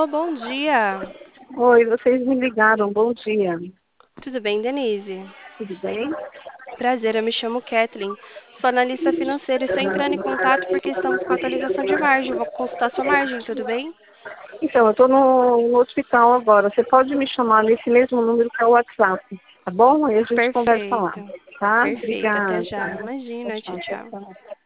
Alô, bom dia. Oi, vocês me ligaram. Bom dia. Tudo bem, Denise? Tudo bem? Prazer, eu me chamo Kathleen. Sou analista financeira e estou entrando em contato porque estamos com atualização de margem. Vou consultar sua margem, tudo bem? Então, eu estou no hospital agora. Você pode me chamar nesse mesmo número que é o WhatsApp, tá bom? Aí a gente conversa lá, Perfeito. tá? Perfeito, até Obrigada. já. Tchau, Imagina, tchau, tchau, tchau, tchau. tchau.